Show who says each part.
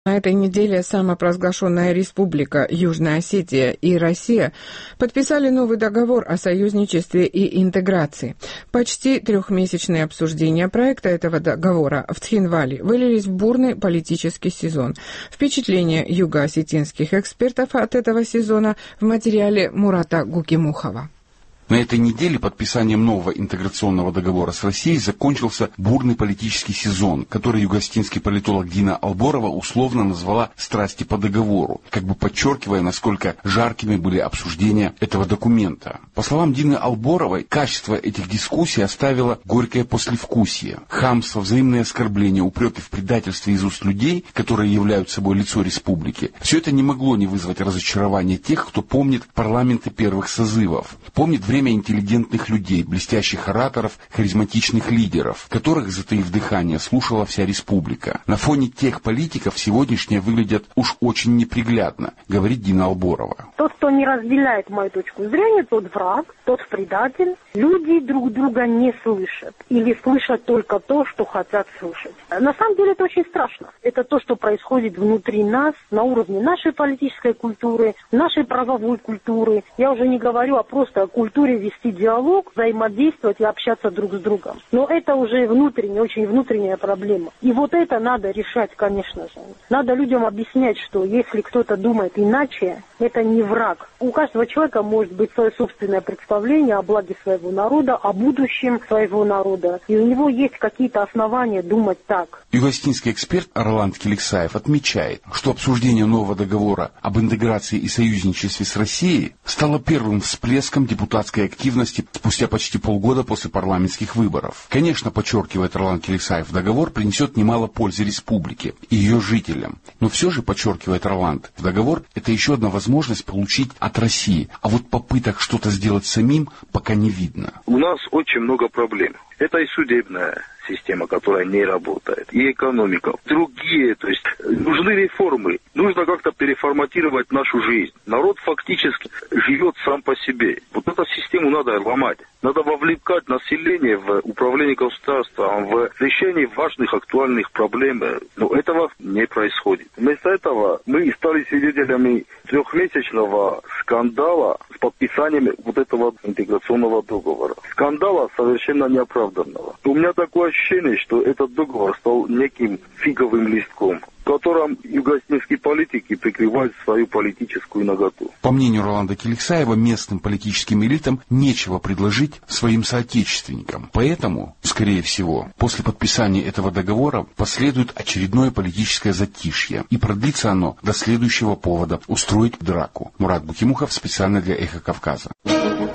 Speaker 1: На этой неделе самопровозглашенная Республика Южная Осетия и Россия подписали новый договор о союзничестве и интеграции. Почти трехмесячные обсуждения проекта этого договора в Тхинвале вылились в бурный политический сезон. Впечатления юго-осетинских экспертов от этого сезона в материале Мурата Гукимухова.
Speaker 2: На этой неделе подписанием нового интеграционного договора с Россией закончился бурный политический сезон, который юго-осетинский политолог Дина Алборова условно назвала «страсти по договору», как бы подчеркивая, насколько жаркими были обсуждения этого документа. По словам Дины Алборовой, качество этих дискуссий оставило горькое послевкусие. Хамство, взаимные оскорбления, упреки в предательстве из уст людей, которые являются собой лицо республики, все это не могло не вызвать разочарования тех, кто помнит парламенты первых созывов, помнит время интеллигентных людей, блестящих ораторов, харизматичных лидеров, которых, затаив дыхание, слушала вся республика. На фоне тех политиков сегодняшние выглядят уж очень неприглядно, говорит Дина Алборова.
Speaker 3: Тот, кто не разделяет мою точку зрения, тот враг, тот предатель. Люди друг друга не слышат или слышат только то, что хотят слышать. На самом деле это очень страшно. Это то, что происходит внутри нас, на уровне нашей политической культуры, нашей правовой культуры. Я уже не говорю просто о культуре вести диалог, взаимодействовать и общаться друг с другом. Но это уже внутренняя, очень внутренняя проблема. И вот это надо решать, конечно же. Надо людям объяснять, что если кто-то думает иначе, это не враг. У каждого человека может быть свое собственное представление о благе своего народа, о будущем своего народа. И у него есть какие-то основания думать так.
Speaker 2: Юго-осетинский эксперт Роланд Келексаев отмечает, что обсуждение нового договора об интеграции и союзничестве с Россией стало первым всплеском депутатской активности спустя почти полгода после парламентских выборов. Конечно, подчеркивает Роланд Келексаев, договор принесет немало пользы республике и ее жителям. Но все же, подчеркивает Роланд, договор – это еще одна возможность получить от России. А вот попыток что-то сделать самим пока не видно.
Speaker 4: У нас очень много проблем. Это и судебная система, которая не работает, и экономика. Другие, то есть нужны реформы. Нужно как-то переформатировать нашу жизнь. Народ фактически живет сам по себе. Вот эту систему надо ломать. Надо вовлекать население в управление государством, в решение важных актуальных проблем. Но этого не происходит. Вместо этого мы стали свидетелями трехмесячного скандала с подписанием вот этого интеграционного договора. Скандала совершенно неоправданного. У меня такое ощущение, что этот договор стал неким фиговым листком, в котором юго-осетинские политики прикрывают свою политическую наготу.
Speaker 2: По мнению Роланда Келексаева, местным политическим элитам нечего предложить своим соотечественникам. Поэтому, скорее всего, после подписания этого договора последует очередное политическое затишье. И продлится оно до следующего повода устроить драку. Мурат Гукимухов специально для «Эхо Кавказа».